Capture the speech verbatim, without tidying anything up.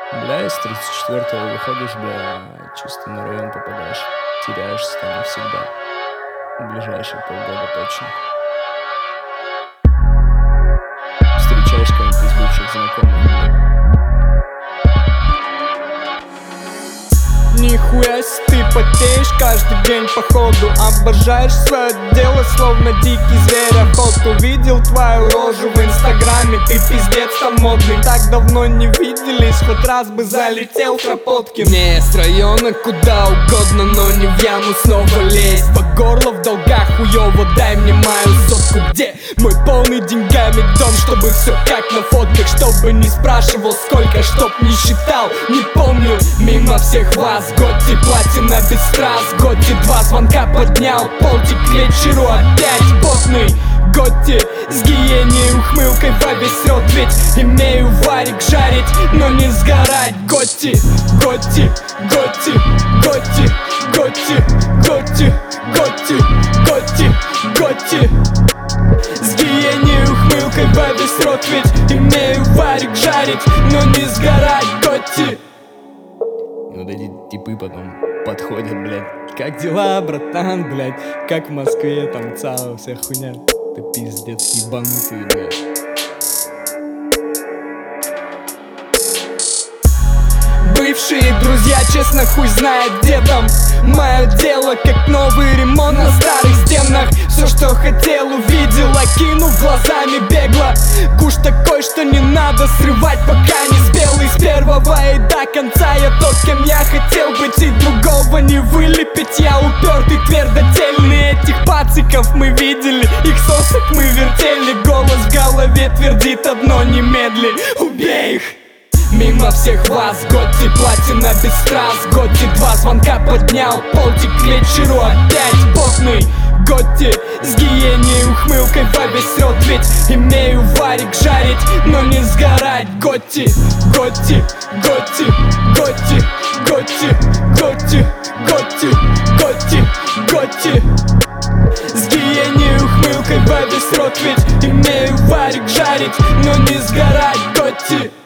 Бля, из тридцать четвёртого выходишь, бля, чисто на район попадаешь. Теряешься там навсегда. В ближайшие полгода точно. Встречаешь кого-нибудь из бывших знакомых, бля. Нихуя себе ты потеешь каждый день походу. Обожаешь свое дело, словно дикий зверь охоту. Видел твою рожу в инстаграме, ты пиздец там модный. Так давно не виделись, хоть раз бы залетел Кропоткин. Мне с района куда угодно, но не в яму снова лезть. По горло в долгах хуёво, дай мне мою сотку. Где мой полный деньгами дом, чтобы все как на фотках. Чтобы не спрашивал сколько, чтоб не считал, не помню. Мимо всех вас Готти, платина без страз. Готти, два звонка поднял, полтик к вечеру опять потный. Готти, с гиеней ухмылкой во весь рот. Ведь имею варик жарить, но не сгорать. Готти, Готти, Готти, Готти, Готти, Готти, Готти, Готти, Готти. С гиеней ухмылкой во весь рот. Ведь имею варик жарить, но не сгорать. Готти. Вот эти типы потом подходят, блядь. Как дела, братан, блядь? Как в Москве, там ЦАО, вся хуйня. Ты пиздец ебанутый, блядь. Бывшие друзья, честно, хуй знает где там. Мое дело, как новый ремонт на старых стенах. Все, что хотел, увидел, окинув глазами бегло. Куш такой, что не надо срывать, пока не спел. И с первого и до конца я тот, кем я хотел быть. И другого не вылепить, я упертый, твердотельный. Этих пациков мы видели, их сосок мы вертели. Голос в голове твердит одно: немедли, убей их. Мимо всех вас Готти, платина без страз. Готти, два звонка поднял, полтик к вечеру опять потный. Готти, с гиеней ухмылкой во весь рот. Ведь имею варик жарить, но не сгорать. Готти, Готти, Готти, Готти, Готти, Готти, Готти, Готти, Готти. С гиеней ухмылкой во весь рот. Ведь имею варик жарить, но не сгорать. Готти.